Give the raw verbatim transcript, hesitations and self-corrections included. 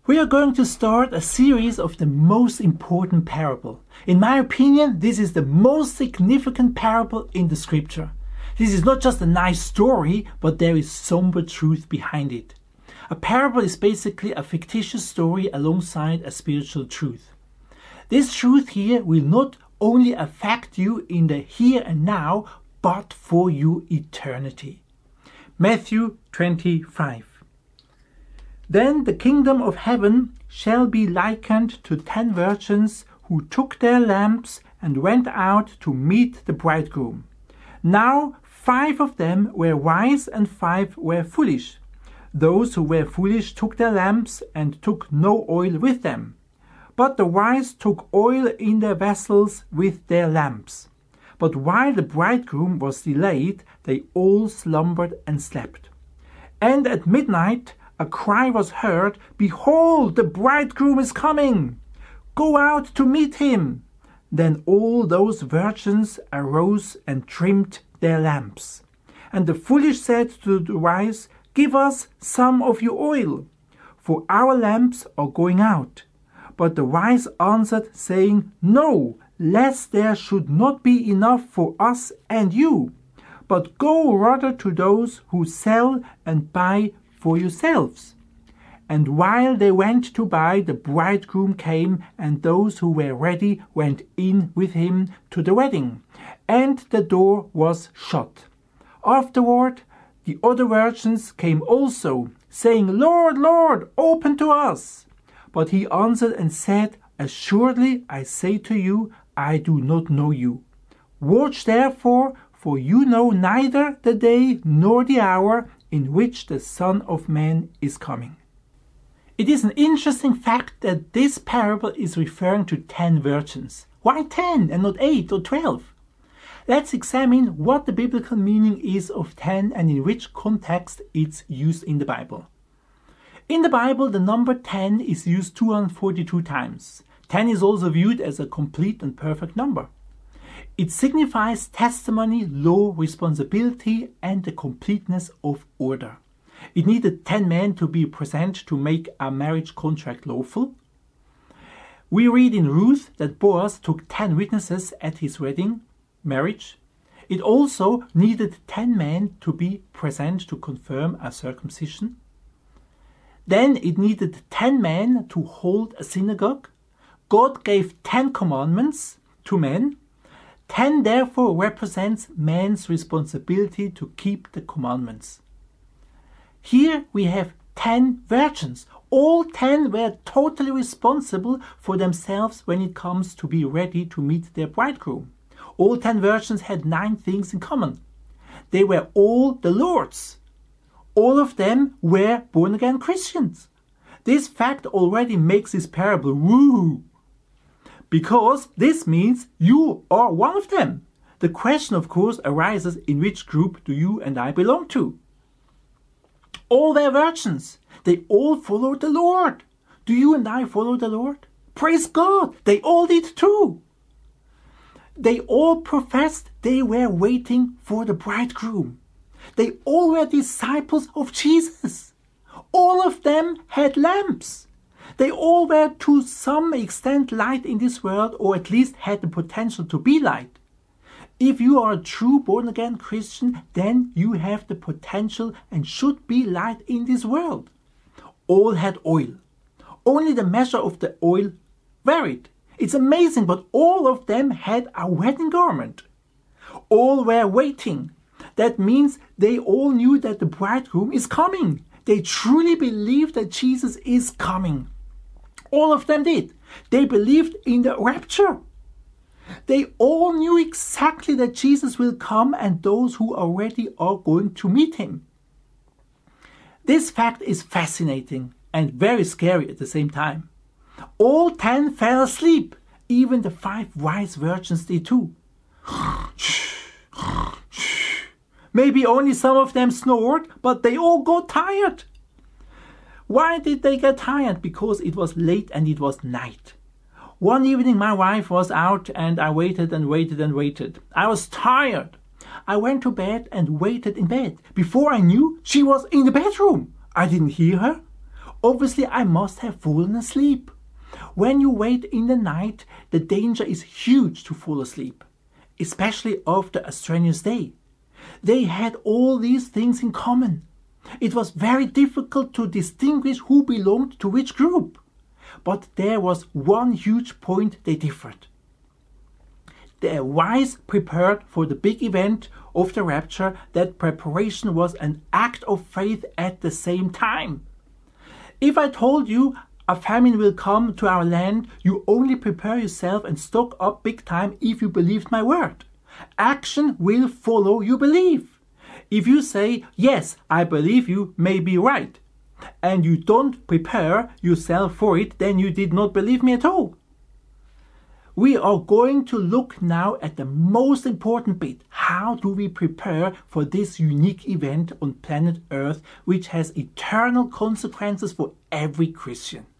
We are going to start a series of the most important parable. In my opinion, this is the most significant parable in the scripture. This is not just a nice story, but there is somber truth behind it. A parable is basically a fictitious story alongside a spiritual truth. This truth here will not only affect you in the here and now, but for your eternity. Matthew twenty-five. Then the kingdom of heaven shall be likened to ten virgins who took their lamps and went out to meet the bridegroom. Now five of them were wise and five were foolish. Those who were foolish took their lamps and took no oil with them. But the wise took oil in their vessels with their lamps. But while the bridegroom was delayed, they all slumbered and slept. And at midnight a cry was heard, "Behold, the bridegroom is coming! Go out to meet him!" Then all those virgins arose and trimmed their lamps. And the foolish said to the wise, "Give us some of your oil, for our lamps are going out." But the wise answered, saying, "No, lest there should not be enough for us and you. But go rather to those who sell and buy for yourselves." And while they went to buy, the bridegroom came, and those who were ready went in with him to the wedding, and the door was shut. Afterward, the other virgins came also, saying, "Lord, Lord, open to us." But he answered and said, "Assuredly I say to you, I do not know you. Watch therefore, for you know neither the day nor the hour in which the Son of Man is coming." It is an interesting fact that this parable is referring to ten virgins. Why ten and not eight or twelve? Let's examine what the biblical meaning is of ten and in which context it's used in the Bible. In the Bible, the number ten is used two hundred forty-two times. ten is also viewed as a complete and perfect number. It signifies testimony, law, responsibility, and the completeness of order. It needed ten men to be present to make a marriage contract lawful. We read in Ruth that Boaz took ten witnesses at his wedding, marriage. It also needed ten men to be present to confirm a circumcision. Then it needed ten men to hold a synagogue. God gave ten commandments to men. Ten therefore represents man's responsibility to keep the commandments. Here we have ten virgins. All ten were totally responsible for themselves when it comes to be ready to meet their bridegroom. All ten virgins had nine things in common. They were all the Lord's. All of them were born-again Christians. This fact already makes this parable woo, because this means you are one of them. The question, of course, arises, in which group do you and I belong to? All were virgins. They all followed the Lord. Do you and I follow the Lord? Praise God, they all did too. They all professed they were waiting for the bridegroom. They all were disciples of Jesus. All of them had lamps. They all were to some extent light in this world, or at least had the potential to be light. If you are a true born-again Christian, then you have the potential and should be light in this world. All had oil. Only the measure of the oil varied. It's amazing, but all of them had a wedding garment. All were waiting. That means they all knew that the bridegroom is coming. They truly believed that Jesus is coming. All of them did. They believed in the rapture. They all knew exactly that Jesus will come, and those who are ready are going to meet him. This fact is fascinating and very scary at the same time. All ten fell asleep. Even the five wise virgins did too. Maybe only some of them snored, but they all got tired. Why did they get tired? Because it was late and it was night. One evening my wife was out and I waited and waited and waited. I was tired. I went to bed and waited in bed. Before I knew, she was in the bedroom. I didn't hear her. Obviously, I must have fallen asleep. When you wait in the night, the danger is huge to fall asleep, especially after a strenuous day. They had all these things in common. It was very difficult to distinguish who belonged to which group. But there was one huge point they differed. The wise prepared for the big event of the rapture. That preparation was an act of faith at the same time. If I told you a famine will come to our land, you only prepare yourself and stock up big time if you believed my word. Action will follow your belief. If you say, yes, I believe you may be right, and you don't prepare yourself for it, then you did not believe me at all. We are going to look now at the most important bit. How do we prepare for this unique event on planet Earth, which has eternal consequences for every Christian?